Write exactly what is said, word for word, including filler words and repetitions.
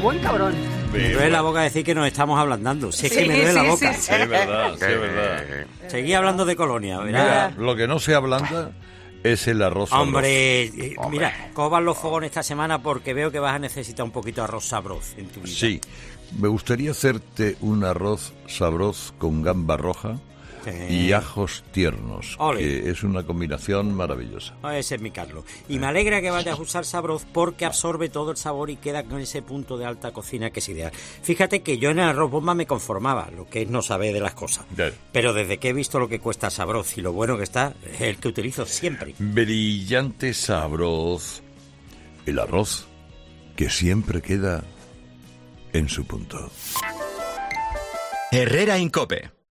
buen cabrón. Me duele la boca decir que nos estamos ablandando. Si es Sí, que me duele sí, la boca. sí, Sí, es verdad, sí, es verdad. Seguí hablando de Colonia, ¿verdad? Mira, lo que no se ablanda es el arroz sabroso. Hombre, eh, mira, coban los fogones esta semana porque veo que vas a necesitar un poquito de arroz sabroz en tu vida. Sí, me gustaría hacerte un arroz sabroz con gamba roja Sí. y ajos tiernos, Ole. que es una combinación maravillosa. Oh, ese es mi Carlos. Y me alegra que vayas a usar sabroz porque absorbe todo el sabor y queda con ese punto de alta cocina que es ideal. Fíjate que yo en el arroz bomba me conformaba, lo que es no saber de las cosas. Ya. Pero desde que he visto lo que cuesta sabroz y lo bueno que está, es el que utilizo siempre. Brillante sabroz. El arroz que siempre queda en su punto. Herrera Incope.